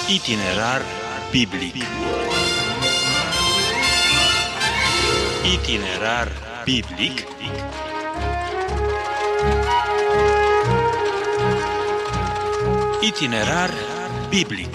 Itinerar biblic. Itinerar biblic. Itinerar biblic.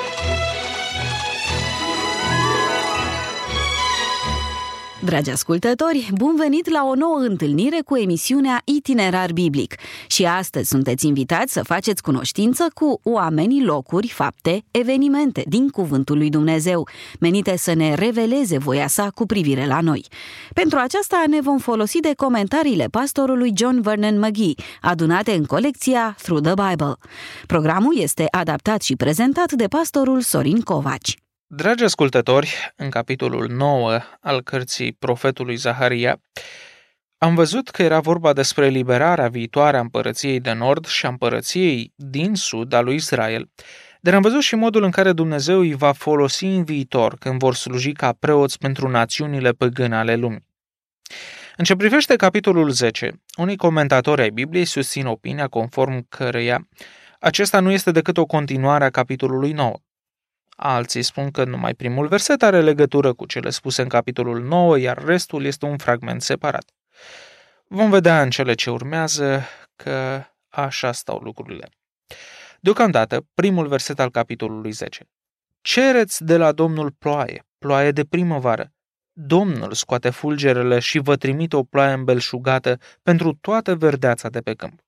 Dragi ascultători, bun venit la o nouă întâlnire cu emisiunea Itinerar Biblic. Și astăzi sunteți invitați să faceți cunoștință cu oamenii, locuri, fapte, evenimente din Cuvântul lui Dumnezeu, menite să ne reveleze voia sa cu privire la noi. Pentru aceasta ne vom folosi de comentariile pastorului John Vernon McGee, adunate în colecția Through the Bible. Programul este adaptat și prezentat de pastorul Sorin Covaci. Dragi ascultători, în capitolul 9 al cărții profetului Zaharia, am văzut că era vorba despre eliberarea viitoare a împărăției de nord și a împărăției din sud a lui Israel, dar am văzut și modul în care Dumnezeu îi va folosi în viitor când vor sluji ca preoți pentru națiunile păgâne ale lumii. În ce privește capitolul 10, unii comentatori ai Bibliei susțin opinia conform căreia acesta nu este decât o continuare a capitolului 9. Alții spun că numai primul verset are legătură cu cele spuse în capitolul 9, iar restul este un fragment separat. Vom vedea în cele ce urmează că așa stau lucrurile. Deocamdată, primul verset al capitolului 10. Cereți de la Domnul ploaie, ploaie de primăvară. Domnul scoate fulgerele și vă trimite o ploaie îmbelșugată pentru toată verdeața de pe câmp.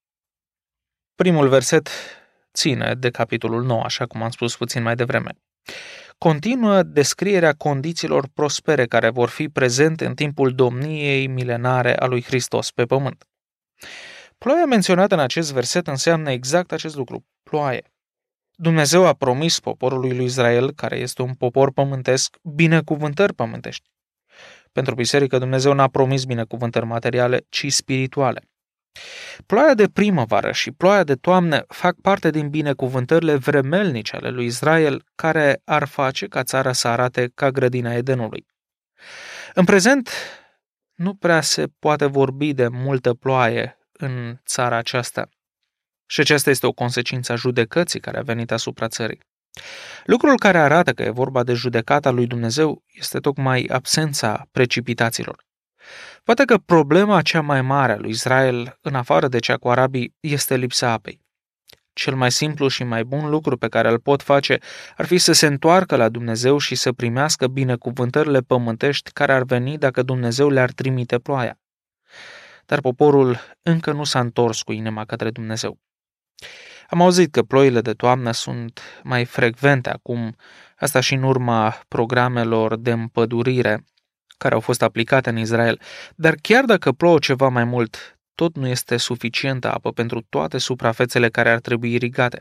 Primul verset ține de capitolul 9, așa cum am spus puțin mai devreme. Continuă descrierea condițiilor prospere care vor fi prezente în timpul domniei milenare a lui Hristos pe pământ. Ploaia menționată în acest verset înseamnă exact acest lucru, ploaie. Dumnezeu a promis poporului lui Israel, care este un popor pământesc, binecuvântări pământești. Pentru biserică, Dumnezeu n-a promis binecuvântări materiale, ci spirituale. Ploaia de primăvară și ploaia de toamnă fac parte din binecuvântările vremelnice ale lui Israel, care ar face ca țara să arate ca grădina Edenului. În prezent, nu prea se poate vorbi de multă ploaie în țara aceasta. Și aceasta este o consecință a judecății care a venit asupra țării. Lucrul care arată că e vorba de judecata lui Dumnezeu este tocmai absența precipitațiilor. Poate că problema cea mai mare a lui Israel, în afară de cea cu arabii, este lipsa apei. Cel mai simplu și mai bun lucru pe care îl pot face ar fi să se întoarcă la Dumnezeu și să primească binecuvântările pământești care ar veni dacă Dumnezeu le-ar trimite ploaia. Dar poporul încă nu s-a întors cu inima către Dumnezeu. Am auzit că ploile de toamnă sunt mai frecvente acum, asta și în urma programelor de împădurire care au fost aplicate în Israel, dar chiar dacă plouă ceva mai mult, tot nu este suficientă apă pentru toate suprafețele care ar trebui irigate.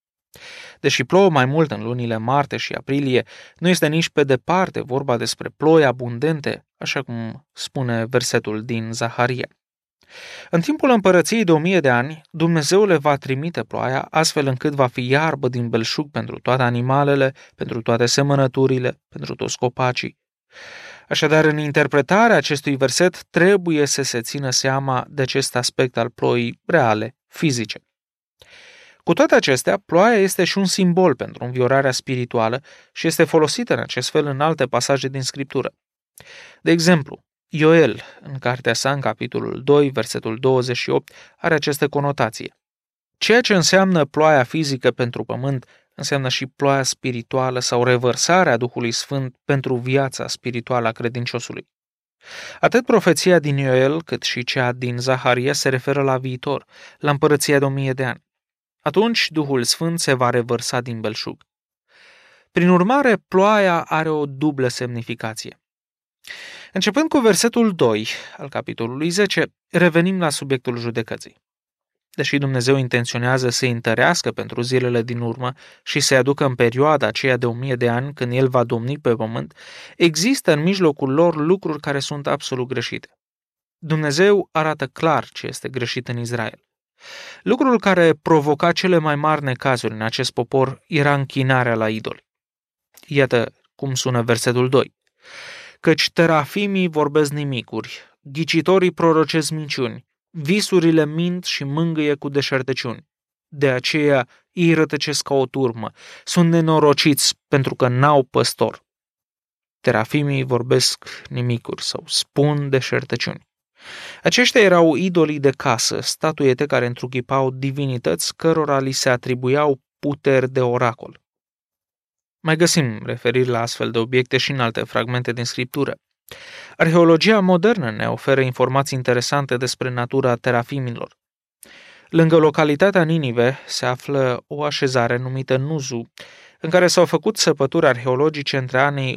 Deși plouă mai mult în lunile martie și aprilie, nu este nici pe departe vorba despre ploi abundente, așa cum spune versetul din Zaharia. În timpul împărăției de 1000 de ani, Dumnezeu le va trimite ploaia astfel încât va fi iarbă din belșug pentru toate animalele, pentru toate semănăturile, pentru toți copacii. Așadar, în interpretarea acestui verset trebuie să se țină seama de acest aspect al ploii reale, fizice. Cu toate acestea, ploaia este și un simbol pentru înviorarea spirituală și este folosită în acest fel în alte pasaje din Scriptură. De exemplu, Ioel, în cartea sa, în capitolul 2, versetul 28, are această conotație. Ceea ce înseamnă ploaia fizică pentru pământ înseamnă și ploaia spirituală sau revărsarea Duhului Sfânt pentru viața spirituală a credinciosului. Atât profeția din Ioel cât și cea din Zaharia se referă la viitor, la împărăția de 1000 de ani. Atunci Duhul Sfânt se va revărsa din belșug. Prin urmare, ploaia are o dublă semnificație. Începând cu versetul 2 al capitolului 10, revenim la subiectul judecății. Deși Dumnezeu intenționează să-i întărească pentru zilele din urmă și să-i aducă în perioada aceea de 1000 de ani când El va domni pe pământ, există în mijlocul lor lucruri care sunt absolut greșite. Dumnezeu arată clar ce este greșit în Israel. Lucrul care provoca cele mai mari necazuri în acest popor era închinarea la idoli. Iată cum sună versetul 2. Căci terafimii vorbesc nimicuri, ghicitorii prorocesc minciuni, visurile mint și mângâie cu deșertăciuni. De aceea ei rătăcesc ca o turmă, sunt nenorociți pentru că n-au păstor. Terafimii vorbesc nimicuri sau spun deșertăciuni. Aceștia erau idolii de casă, statuete care întruchipau divinități cărora li se atribuiau puteri de oracol. Mai găsim referiri la astfel de obiecte și în alte fragmente din Scriptură. Arheologia modernă ne oferă informații interesante despre natura terafimilor. Lângă localitatea Ninive se află o așezare numită Nuzu, în care s-au făcut săpături arheologice între anii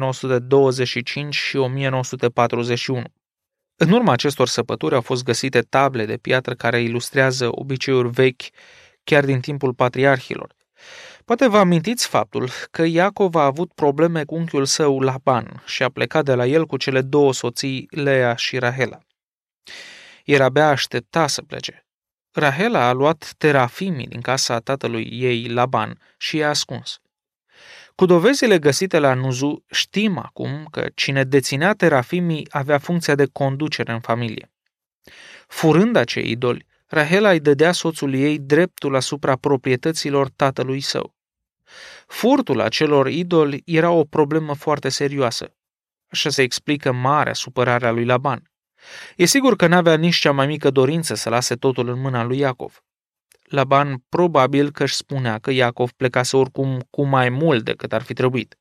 1925 și 1941. În urma acestor săpături au fost găsite table de piatră care ilustrează obiceiuri vechi chiar din timpul patriarhilor. Poate vă amintiți faptul că Iacov a avut probleme cu unchiul său Laban și a plecat de la el cu cele două soții, Lea și Rahela. El abia aștepta să plece. Rahela a luat terafimii din casa tatălui ei, Laban, și i-a ascuns. Cu dovezile găsite la Nuzu, știm acum că cine deținea terafimii avea funcția de conducere în familie. Furând acei idoli, Rahela îi dădea soțului ei dreptul asupra proprietăților tatălui său. Furtul acelor idoli era o problemă foarte serioasă. Așa se explică marea supărare a lui Laban. E sigur că n-avea nici cea mai mică dorință să lase totul în mâna lui Iacov. Laban probabil că își spunea că Iacov plecase oricum cu mai mult decât ar fi trebuit.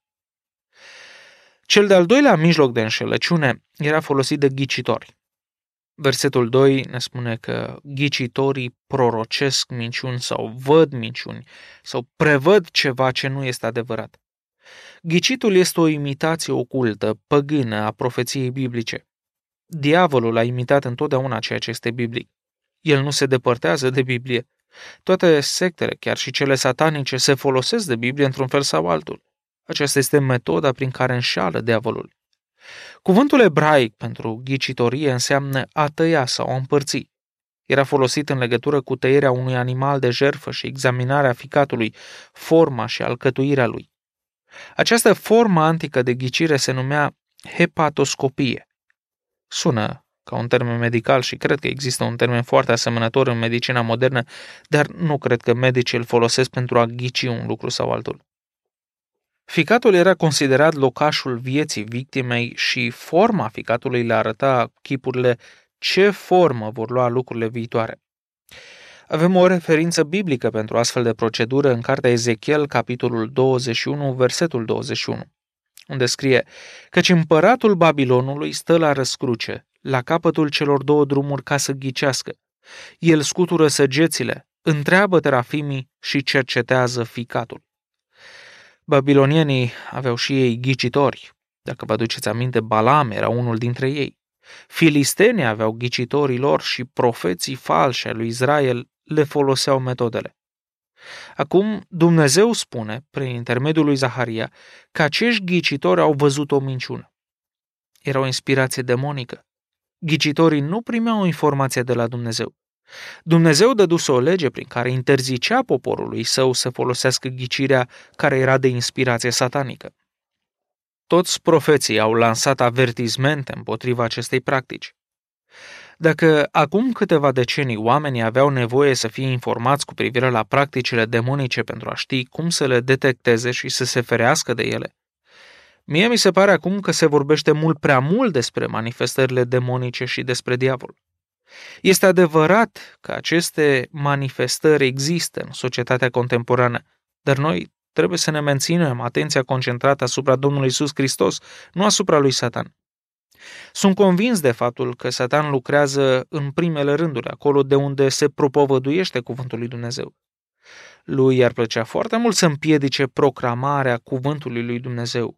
Cel de-al doilea mijloc de înșelăciune era folosit de ghicitori. Versetul 2 ne spune că ghicitorii prorocesc minciuni sau văd minciuni sau prevăd ceva ce nu este adevărat. Ghicitul este o imitație ocultă, păgână a profeției biblice. Diavolul a imitat întotdeauna ceea ce este biblic. El nu se depărtează de Biblie. Toate sectele, chiar și cele satanice, se folosesc de Biblie într-un fel sau altul. Aceasta este metoda prin care înșală diavolul. Cuvântul ebraic pentru ghicitorie înseamnă a tăia sau a împărți. Era folosit în legătură cu tăierea unui animal de jertfă și examinarea ficatului, forma și alcătuirea lui. Această formă antică de ghicire se numea hepatoscopie. Sună ca un termen medical și cred că există un termen foarte asemănător în medicina modernă, dar nu cred că medicii îl folosesc pentru a ghici un lucru sau altul. Ficatul era considerat locașul vieții victimei și forma ficatului le arăta chipurile ce formă vor lua lucrurile viitoare. Avem o referință biblică pentru astfel de procedură în cartea Ezechiel, capitolul 21, versetul 21, unde scrie: căci împăratul Babilonului stă la răscruce, la capătul celor două drumuri ca să ghicească. El scutură săgețile, întreabă terafimii și cercetează ficatul. Babilonienii aveau și ei ghicitori. Dacă vă aduceți aminte, Balam era unul dintre ei. Filistenii aveau ghicitorii lor și profeții falși ai lui Israel le foloseau metodele. Acum Dumnezeu spune, prin intermediul lui Zaharia, că acești ghicitori au văzut o minciună. Era o inspirație demonică. Ghicitorii nu primeau informația de la Dumnezeu. Dumnezeu dăduse o lege prin care interzicea poporului său să folosească ghicirea care era de inspirație satanică. Toți profeții au lansat avertizmente împotriva acestei practici. Dacă acum câteva decenii oamenii aveau nevoie să fie informați cu privire la practicile demonice pentru a ști cum să le detecteze și să se ferească de ele, mie mi se pare acum că se vorbește mult prea mult despre manifestările demonice și despre diavol. Este adevărat că aceste manifestări există în societatea contemporană, dar noi trebuie să ne menținem atenția concentrată asupra Domnului Iisus Hristos, nu asupra lui Satan. Sunt convins de faptul că Satan lucrează în primele rânduri, acolo de unde se propovăduiește cuvântul lui Dumnezeu. Lui i-ar plăcea foarte mult să împiedice proclamarea cuvântului lui Dumnezeu.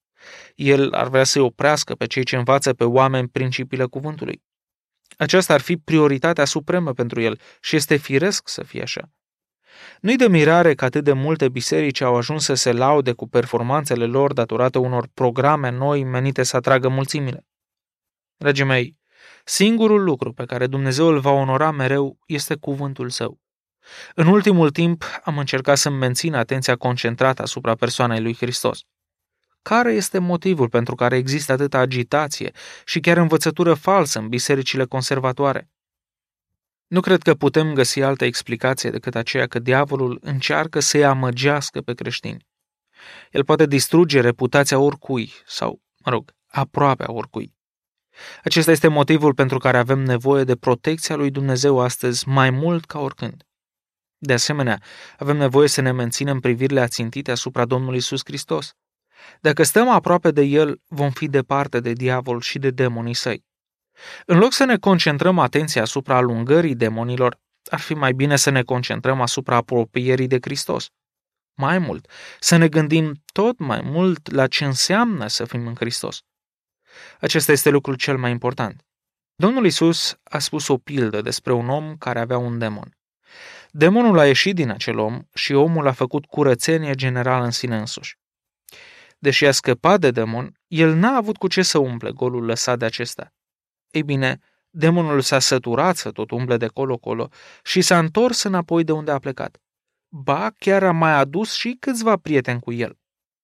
El ar vrea să-i oprească pe cei ce învață pe oameni principiile cuvântului. Aceasta ar fi prioritatea supremă pentru el și este firesc să fie așa. Nu-i de mirare că atât de multe biserici au ajuns să se laude cu performanțele lor datorate unor programe noi menite să atragă mulțimile. Dragii mei, singurul lucru pe care Dumnezeu îl va onora mereu este cuvântul său. În ultimul timp am încercat să-mi mențin atenția concentrată asupra persoanei lui Hristos. Care este motivul pentru care există atâta agitație și chiar învățătură falsă în bisericile conservatoare? Nu cred că putem găsi altă explicație decât aceea că diavolul încearcă să-i amăgească pe creștini. El poate distruge reputația oricui sau, aproape a oricui. Acesta este motivul pentru care avem nevoie de protecția lui Dumnezeu astăzi mai mult ca oricând. De asemenea, avem nevoie să ne menținem privirile ațintite asupra Domnului Iisus Hristos. Dacă stăm aproape de El, vom fi departe de diavol și de demonii săi. În loc să ne concentrăm atenția asupra alungării demonilor, ar fi mai bine să ne concentrăm asupra apropierii de Hristos. Mai mult, să ne gândim tot mai mult la ce înseamnă să fim în Hristos. Acesta este lucrul cel mai important. Domnul Iisus a spus o pildă despre un om care avea un demon. Demonul a ieșit din acel om și omul a făcut curățenie generală în sine însuși. Deși a scăpat de demon, el n-a avut cu ce să umple golul lăsat de acesta. Ei bine, demonul s-a săturat să tot umble de colo-colo și s-a întors înapoi de unde a plecat. Ba, chiar a mai adus și câțiva prieteni cu el.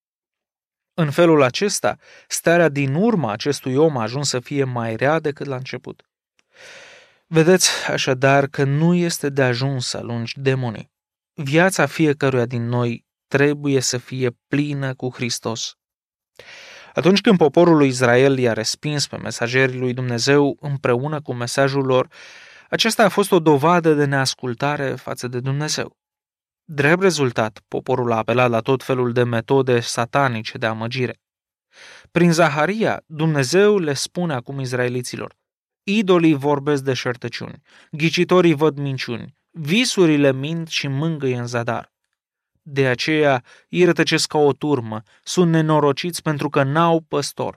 În felul acesta, starea din urmă acestui om a ajuns să fie mai rea decât la început. Vedeți așadar că nu este de ajuns să alungi demonii. Viața fiecăruia din noi trebuie să fie plină cu Hristos. Atunci când poporul lui Israel i-a respins pe mesagerii lui Dumnezeu împreună cu mesajul lor, aceasta a fost o dovadă de neascultare față de Dumnezeu. Drept rezultat, poporul a apelat la tot felul de metode satanice de amăgire. Prin Zaharia, Dumnezeu le spune acum izraeliților: idolii vorbesc deșertăciuni, ghicitorii văd minciuni, visurile mint și mângâie în zadar. De aceea îi rătăcesc ca o turmă, sunt nenorociți pentru că n-au păstor.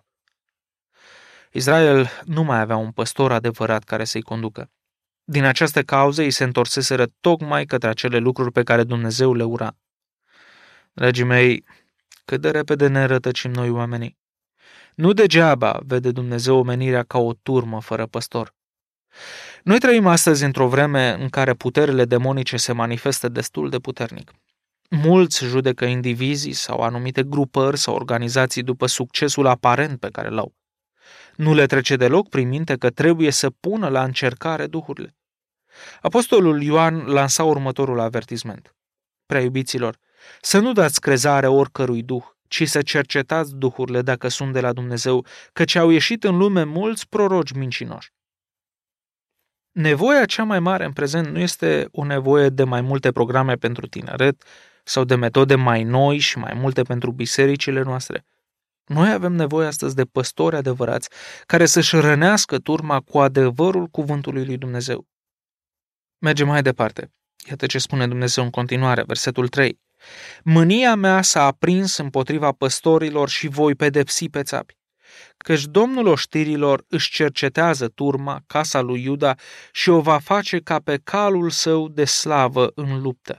Israel nu mai avea un păstor adevărat care să-i conducă. Din această cauză îi se întorseseră tocmai către acele lucruri pe care Dumnezeu le ura. Dragii mei, cât de repede ne rătăcim noi oamenii. Nu degeaba vede Dumnezeu omenirea ca o turmă fără păstor. Noi trăim astăzi într-o vreme în care puterile demonice se manifestă destul de puternic. Mulți judecă indivizii sau anumite grupări sau organizații după succesul aparent pe care l-au. Nu le trece deloc prin minte că trebuie să pună la încercare duhurile. Apostolul Ioan lansa următorul avertisment: prea iubiților, să nu dați crezare oricărui duh, ci să cercetați duhurile dacă sunt de la Dumnezeu, căci au ieșit în lume mulți proroci mincinoși. Nevoia cea mai mare în prezent nu este o nevoie de mai multe programe pentru tineret sau de metode mai noi și mai multe pentru bisericile noastre. Noi avem nevoie astăzi de păstori adevărați care să-și rănească turma cu adevărul cuvântului lui Dumnezeu. Mergem mai departe. Iată ce spune Dumnezeu în continuare, versetul 3. Mânia mea s-a aprins împotriva păstorilor și voi pedepsi pe țapi. Căci Domnul oștirilor își cercetează turma, casa lui Iuda, și o va face ca pe calul său de slavă în luptă.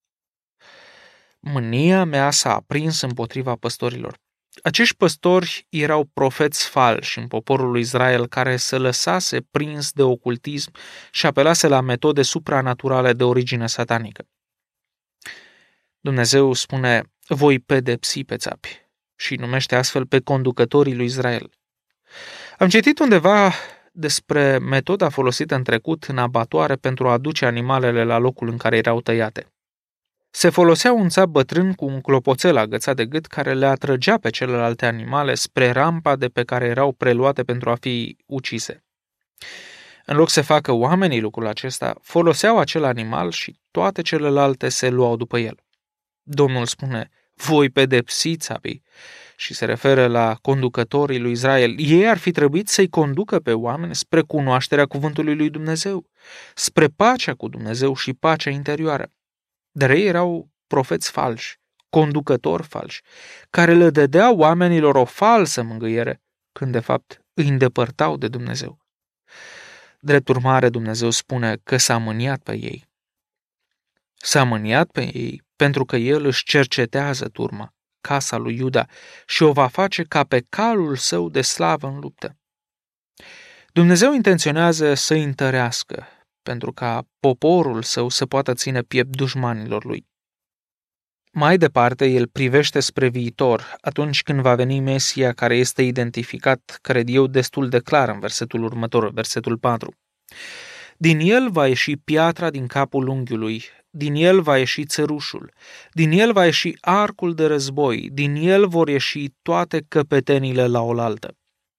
Mânia mea s-a aprins împotriva păstorilor. Acești păstori erau profeți falși în poporul lui Israel care se lăsase prins de ocultism și apelase la metode supranaturale de origine satanică. Dumnezeu spune: voi pedepsi pe țapi, și numește astfel pe conducătorii lui Israel. Am citit undeva despre metoda folosită în trecut în abatoare pentru a aduce animalele la locul în care erau tăiate. Se folosea un țap bătrân cu un clopoțel agățat de gât care le atrăgea pe celelalte animale spre rampa de pe care erau preluate pentru a fi ucise. În loc să facă oamenii lucrul acesta, foloseau acel animal și toate celelalte se luau după el. Domnul spune: voi pedepsi țapii, și se referă la conducătorii lui Israel. Ei ar fi trebuit să-i conducă pe oameni spre cunoașterea cuvântului lui Dumnezeu, spre pacea cu Dumnezeu și pacea interioară. Dar ei erau profeți falși, conducători falși, care le dădeau oamenilor o falsă mângâiere, când de fapt îi îndepărtau de Dumnezeu. Drept urmare, Dumnezeu spune că s-a mâniat pe ei. S-a mâniat pe ei pentru că El își cercetează turma, casa lui Iuda, și o va face ca pe calul său de slavă în luptă. Dumnezeu intenționează să îi întărească, pentru ca poporul său să poată ține piept dușmanilor lui. Mai departe, el privește spre viitor, atunci când va veni Mesia, care este identificat, cred eu, destul de clar în versetul următor, versetul 4. Din el va ieși piatra din capul unghiului, din el va ieși țărușul, din el va ieși arcul de război, din el vor ieși toate căpetenile la oaltă.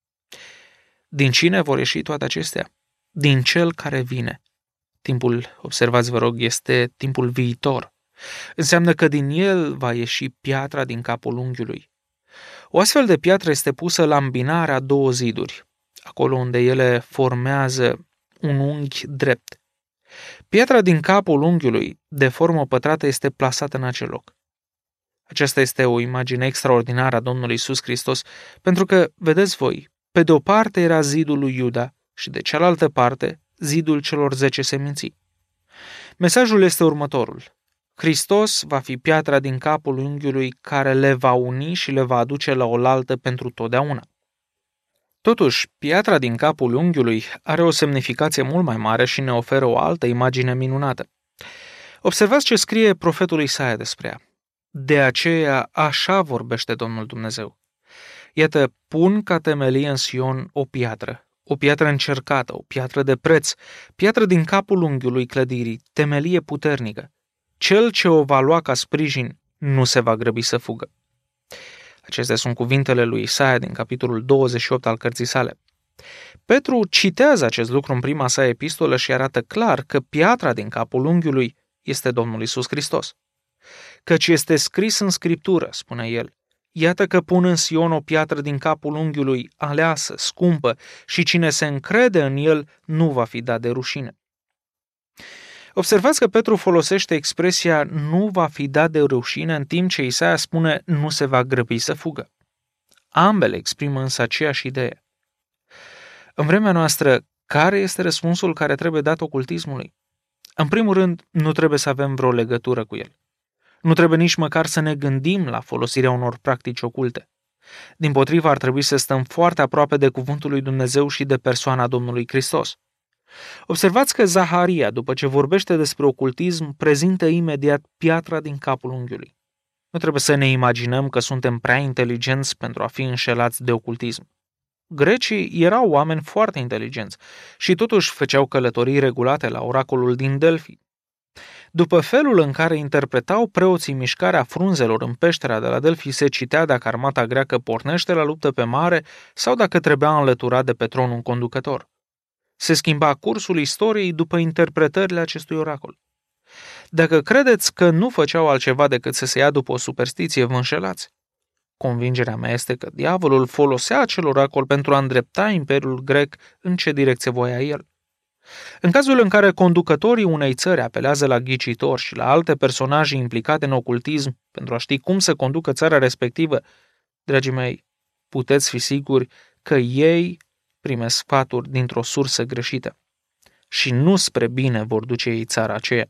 Din cine vor ieși toate acestea? Din cel care vine. Timpul, observați vă rog, este timpul viitor. Înseamnă că din el va ieși piatra din capul unghiului. O astfel de piatră este pusă la îmbinarea două ziduri, acolo unde ele formează un unghi drept. Piatra din capul unghiului, de formă pătrată, este plasată în acel loc. Aceasta este o imagine extraordinară a Domnului Iisus Hristos, pentru că, vedeți voi, pe de o parte era zidul lui Iuda și de cealaltă parte zidul celor 10 seminții. Mesajul este următorul. Hristos va fi piatra din capul unghiului care le va uni și le va aduce la oaltă pentru totdeauna. Totuși, piatra din capul unghiului are o semnificație mult mai mare și ne oferă o altă imagine minunată. Observați ce scrie profetul Isaia despre ea. De aceea așa vorbește Domnul Dumnezeu. Iată, pun ca temelie în Sion o piatră încercată, o piatră de preț, piatră din capul unghiului clădirii, temelie puternică. Cel ce o va lua ca sprijin nu se va grăbi să fugă. Acestea sunt cuvintele lui Isaia din capitolul 28 al cărții sale. Petru citează acest lucru în prima sa epistolă și arată clar că piatra din capul unghiului este Domnul Iisus Hristos. Căci este scris în Scriptură, spune el, iată că pun în Sion o piatră din capul unghiului, aleasă, scumpă, și cine se încrede în el nu va fi dat de rușine. Observați că Petru folosește expresia nu va fi dat de rușine, în timp ce Isaia spune nu se va grăbi să fugă. Ambele exprimă însă aceeași idee. În vremea noastră, care este răspunsul care trebuie dat ocultismului? În primul rând, nu trebuie să avem vreo legătură cu el. Nu trebuie nici măcar să ne gândim la folosirea unor practici oculte. Dimpotrivă, ar trebui să stăm foarte aproape de cuvântul lui Dumnezeu și de persoana Domnului Hristos. Observați că Zaharia, după ce vorbește despre ocultism, prezintă imediat piatra din capul unghiului. Nu trebuie să ne imaginăm că suntem prea inteligenți pentru a fi înșelați de ocultism. Grecii erau oameni foarte inteligenți și totuși făceau călătorii regulate la oracolul din Delphi. După felul în care interpretau preoții mișcarea frunzelor în peștera de la Delphi, se citea dacă armata greacă pornește la luptă pe mare sau dacă trebuia înlăturat de pe tron un conducător. Se schimba cursul istoriei după interpretările acestui oracol. Dacă credeți că nu făceau altceva decât să se ia după o superstiție, vă înșelați. Convingerea mea este că diavolul folosea acel oracol pentru a îndrepta imperiul grec în ce direcție voia el. În cazul în care conducătorii unei țări apelează la ghicitori și la alte personaje implicate în ocultism pentru a ști cum să conducă țara respectivă, dragii mei, puteți fi siguri că ei primesc sfaturi dintr-o sursă greșită și nu spre bine vor duce ei țara aceea.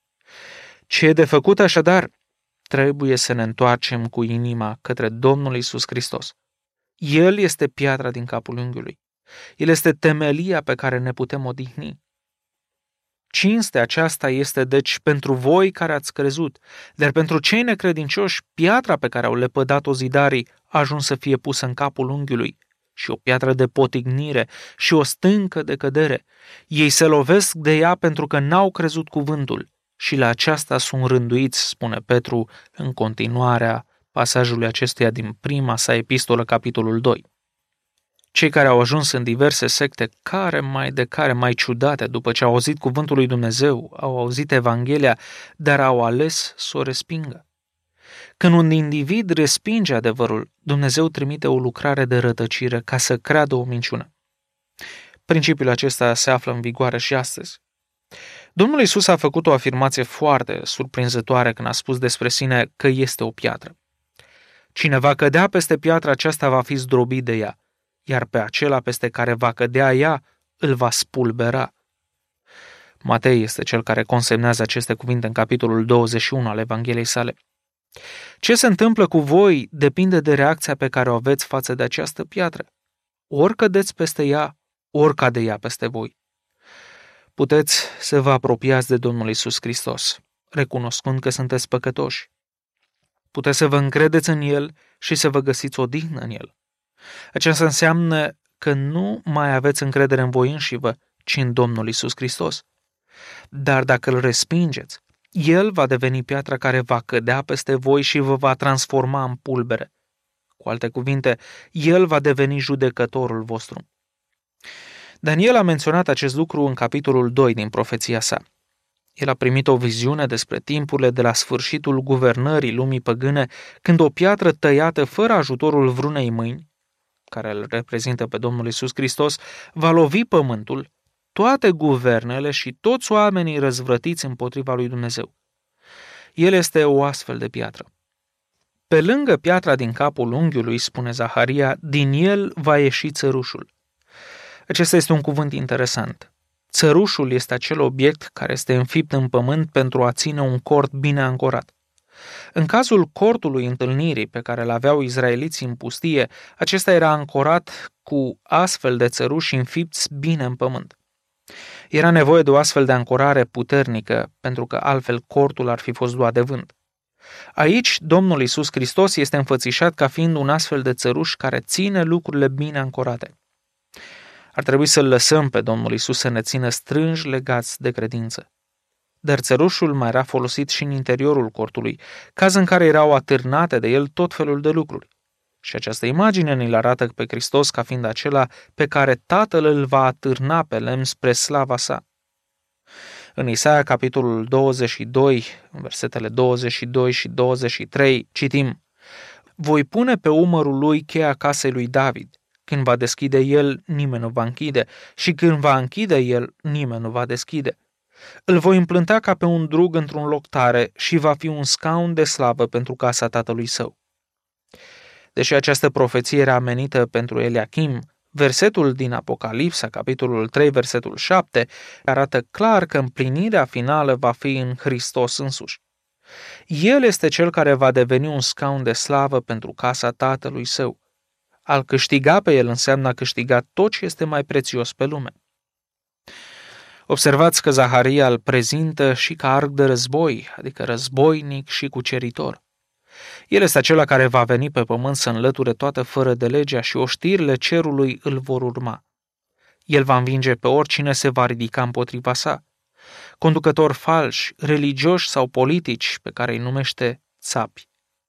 Ce e de făcut așadar? Trebuie să ne întoarcem cu inima către Domnul Iisus Hristos. El este piatra din capul unghiului. El este temelia pe care ne putem odihni. Cinstea aceasta este deci pentru voi care ați crezut, dar pentru cei necredincioși, piatra pe care au lepădat-o zidarii a ajuns să fie pusă în capul unghiului și o piatră de potignire și o stâncă de cădere. Ei se lovesc de ea pentru că n-au crezut cuvântul și la aceasta sunt rânduiți, spune Petru în continuarea pasajului acestuia din prima sa epistolă, capitolul 2. Cei care au ajuns în diverse secte, care mai ciudate, după ce au auzit cuvântul lui Dumnezeu, au auzit Evanghelia, dar au ales să o respingă. Când un individ respinge adevărul, Dumnezeu trimite o lucrare de rătăcire ca să creadă o minciună. Principiul acesta se află în vigoare și astăzi. Domnul Iisus a făcut o afirmație foarte surprinzătoare când a spus despre sine că este o piatră. Cine va cădea peste piatra aceasta va fi zdrobit de ea, iar pe acela peste care va cădea ea îl va spulbera. Matei este cel care consemnează aceste cuvinte în capitolul 21 al Evangheliei sale. Ce se întâmplă cu voi depinde de reacția pe care o aveți față de această piatră. Ori cădeți peste ea, ori cade ea peste voi. Puteți să vă apropiați de Domnul Iisus Hristos, recunoscând că sunteți păcătoși. Puteți să vă încredeți în El și să vă găsiți odihnă în El. Aceasta înseamnă că nu mai aveți încredere în voi înșivă, ci în Domnul Iisus Hristos. Dar dacă îl respingeți, El va deveni piatra care va cădea peste voi și vă va transforma în pulbere. Cu alte cuvinte, El va deveni judecătorul vostru. Daniel a menționat acest lucru în capitolul 2 din profeția sa. El a primit o viziune despre timpurile de la sfârșitul guvernării lumii păgâne, când o piatră tăiată fără ajutorul vreunei mâini, care îl reprezintă pe Domnul Iisus Hristos, va lovi pământul, toate guvernele și toți oamenii răzvrătiți împotriva lui Dumnezeu. El este o astfel de piatră. Pe lângă piatra din capul unghiului, spune Zaharia, din el va ieși țărușul. Acesta este un cuvânt interesant. Țărușul este acel obiect care este înfipt în pământ pentru a ține un cort bine ancorat. În cazul cortului întâlnirii pe care îl aveau izraeliții în pustie, acesta era ancorat cu astfel de țăruși înfipți bine în pământ. Era nevoie de o astfel de ancorare puternică, pentru că altfel cortul ar fi fost luat de vânt. Aici, Domnul Iisus Hristos este înfățișat ca fiind un astfel de țăruș care ține lucrurile bine ancorate. Ar trebui să-L lăsăm pe Domnul Iisus să ne țină strânși legați de credință. Dar țărușul mai era folosit și în interiorul cortului, caz în care erau atârnate de el tot felul de lucruri. Și această imagine ne-l arată pe Hristos ca fiind acela pe care Tatăl îl va atârna pe lemn spre slava sa. În Isaia, capitolul 22, în versetele 22 și 23, citim: Voi pune pe umărul lui cheia casei lui David. Când va deschide el, nimeni nu va închide, și când va închide el, nimeni nu va deschide. Îl voi împlânta ca pe un drug într-un loc tare și va fi un scaun de slavă pentru casa tatălui său. Deși această profeție era amenită pentru Eliachim, versetul din Apocalipsa, capitolul 3, versetul 7, arată clar că împlinirea finală va fi în Hristos însuși. El este cel care va deveni un scaun de slavă pentru casa tatălui său. A-l câștiga pe el înseamnă a câștiga tot ce este mai prețios pe lume. Observați că Zaharia îl prezintă și ca arc de război, adică războinic și cuceritor. El este acela care va veni pe pământ să înlăture toată fără de legea și oștirile cerului îl vor urma. El va învinge pe oricine se va ridica împotriva sa. Conducători falși, religioși sau politici, pe care îi numește țapi.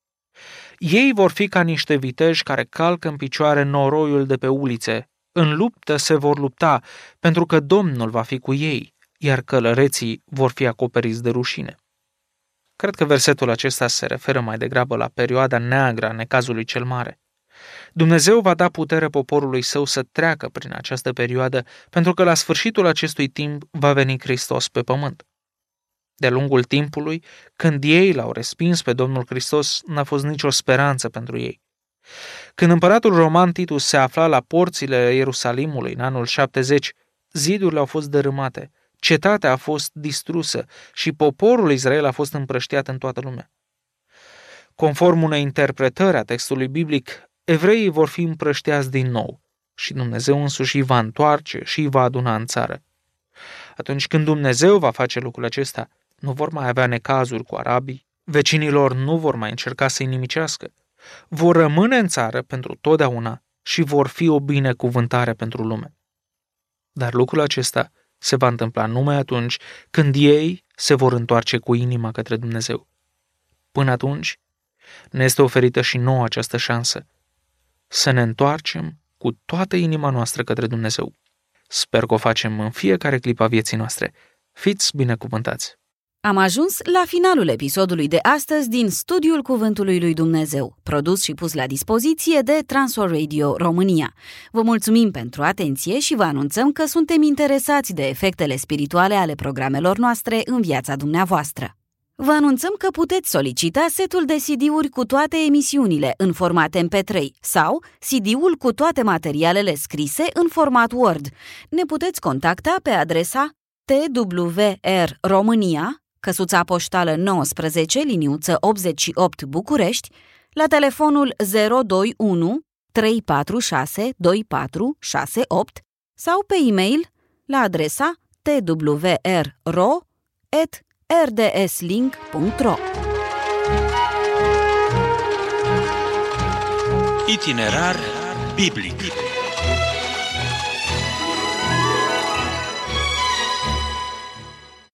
Ei vor fi ca niște viteji care calcă în picioare noroiul de pe ulițe. În luptă se vor lupta, pentru că Domnul va fi cu ei, iar călăreții vor fi acoperiți de rușine. Cred că versetul acesta se referă mai degrabă la perioada neagră a necazului cel mare. Dumnezeu va da putere poporului său să treacă prin această perioadă, pentru că la sfârșitul acestui timp va veni Hristos pe pământ. De-a lungul timpului, când ei l-au respins pe Domnul Hristos, n-a fost nicio speranță pentru ei. Când împăratul roman Titus se afla la porțile Ierusalimului în anul 70, zidurile au fost dărâmate, cetatea a fost distrusă și poporul Israel a fost împrăștiat în toată lumea. Conform unei interpretări a textului biblic, evreii vor fi împrăștiați din nou și Dumnezeu însuși îi va întoarce și îi va aduna în țară. Atunci când Dumnezeu va face lucrul acesta, nu vor mai avea necazuri cu arabii, vecinilor nu vor mai încerca să-i nimicească, vor rămâne în țară pentru totdeauna și vor fi o binecuvântare pentru lume. Dar lucrul acesta se va întâmpla numai atunci când ei se vor întoarce cu inima către Dumnezeu. Până atunci, ne este oferită și nouă această șansă, să ne întoarcem cu toată inima noastră către Dumnezeu. Sper că o facem în fiecare clipă a vieții noastre. Fiți binecuvântați! Am ajuns la finalul episodului de astăzi din Studiul Cuvântului lui Dumnezeu, produs și pus la dispoziție de Transworld Radio România. Vă mulțumim pentru atenție și vă anunțăm că suntem interesați de efectele spirituale ale programelor noastre în viața dumneavoastră. Vă anunțăm că puteți solicita setul de CD-uri cu toate emisiunile în format MP3 sau CD-ul cu toate materialele scrise în format Word. Ne puteți contacta pe adresa TWR România, căsuța poștală 19, liniuță 88 București, la telefonul 021 346 2468 sau pe e-mail la adresa twrro@rdslink.ro. Itinerar biblic.